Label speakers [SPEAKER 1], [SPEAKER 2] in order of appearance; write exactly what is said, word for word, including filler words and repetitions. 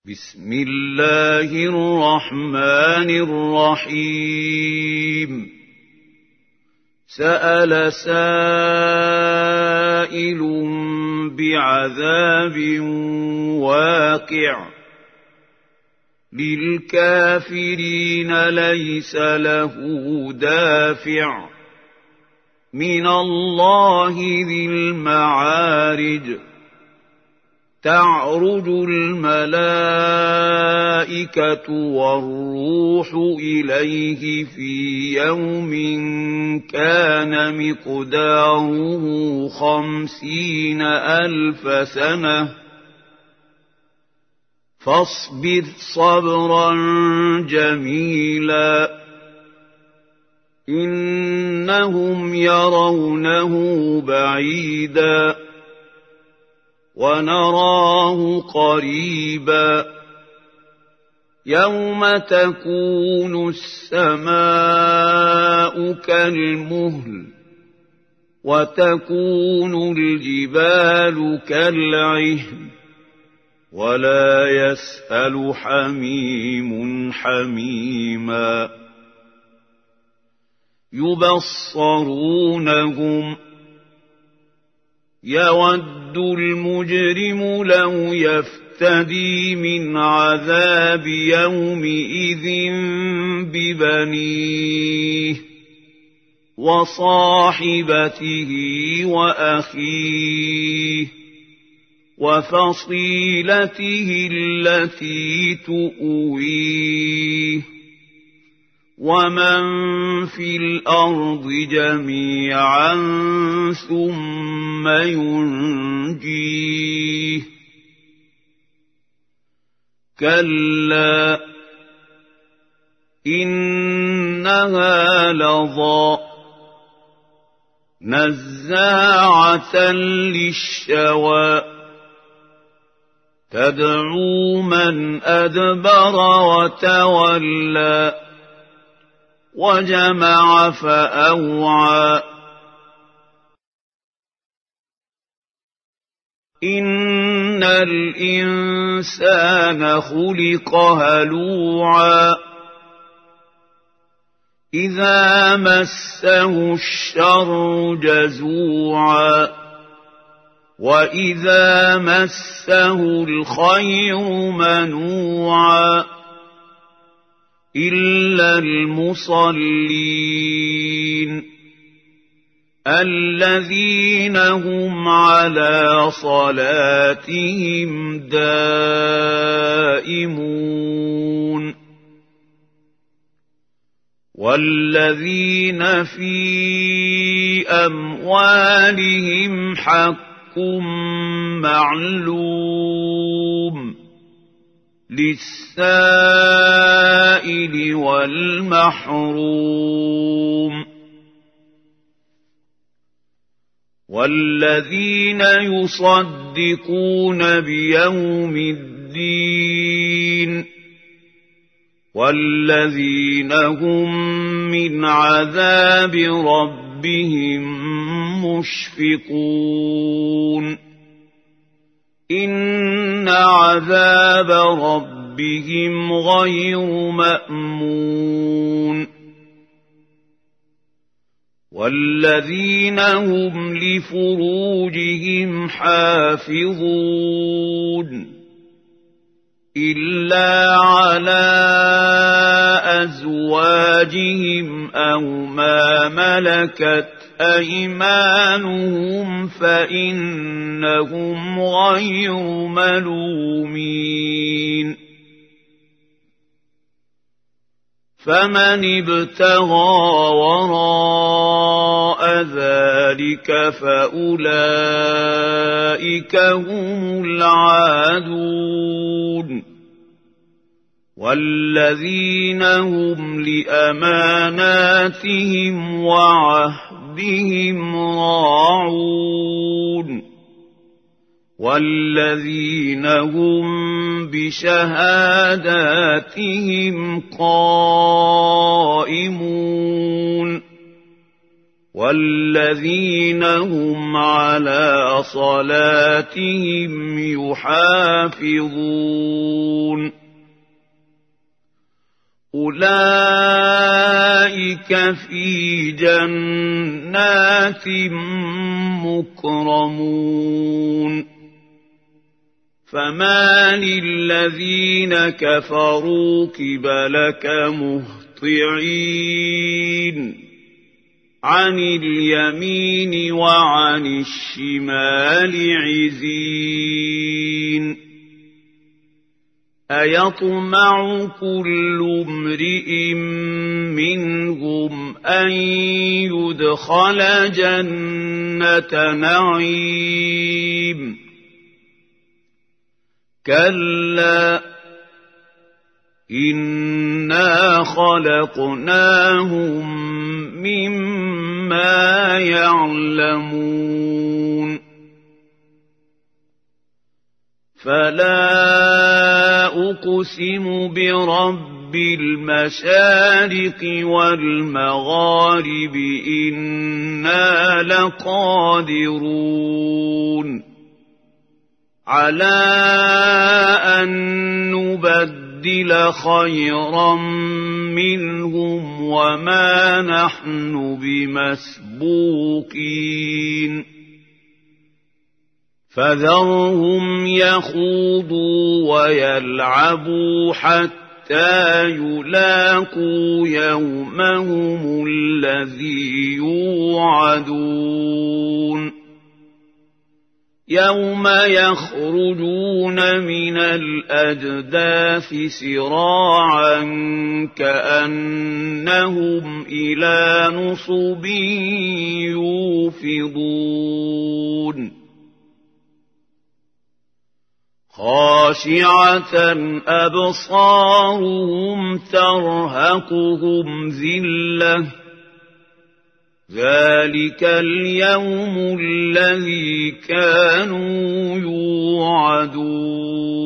[SPEAKER 1] بسم الله الرحمن الرحيم سأل سائل بعذاب واقع للكافرين ليس له دافع من الله ذي المعارج تعرج الملائكة والروح إليه في يوم كان مقداره خمسين ألف سنة فاصبر صبرا جميلا إنهم يرونه بعيدا ونراه قريبا يوم تكون السماء كالمهل وتكون الجبال كالعهن ولا يسأل حميم حميما يبصرونهم يود المجرم لو يفتدي من عذاب يومئذ ببنيه وصاحبته وأخيه وفصيلته التي تؤويه ومن في الأرض جميعا ثم ينجيه كلا إنها لظى نزاعة للشوى تدعو من أدبر وتولى وجمع فأوعى إن الإنسان خلق هلوعا إذا مسه الشر جزوعا وإذا مسه الخير منوعا إلا المصلين الذين هم على صلاتهم دائمون والذين في أموالهم حق معلوم للسائل والمحروم والذين يصدقون بيوم الدين والذين هم من عذاب ربهم مشفقون إن عذاب ربهم غير مأمون والذين هم لفروجهم حافظون إلا على أزواجهم أو ما ملكت أيمانهم فإنهم غير ملومين فمن ابتغى وراء ذلك فأولئك هم العادون والذين هم لأماناتهم وعهدهم راعون والذين هم بشهاداتهم قائمون والذين هم على صلاتهم يحافظون أولئك في جنات مكرمون فما للذين كفروا قبلك مهطعين عن اليمين وعن الشمال عزين أيطمع كل امرئ منهم أن يدخل جنة نعيم كلا إنا خلقناهم مما يعلمون فلا أقسم برب المشارق والمغارب إنا لقادرون على أن نبدل خيرا منهم وما نحن بمسبوقين فذرهم يخوضوا ويلعبوا حتى يلاقوا يومهم الذي يوعدون يوم يخرجون من الأجداث سراعا كأنهم إلى نصب يوفضون خاشعة أبصارهم ترهقهم ذلة ذلك اليوم الذي كانوا يوعدون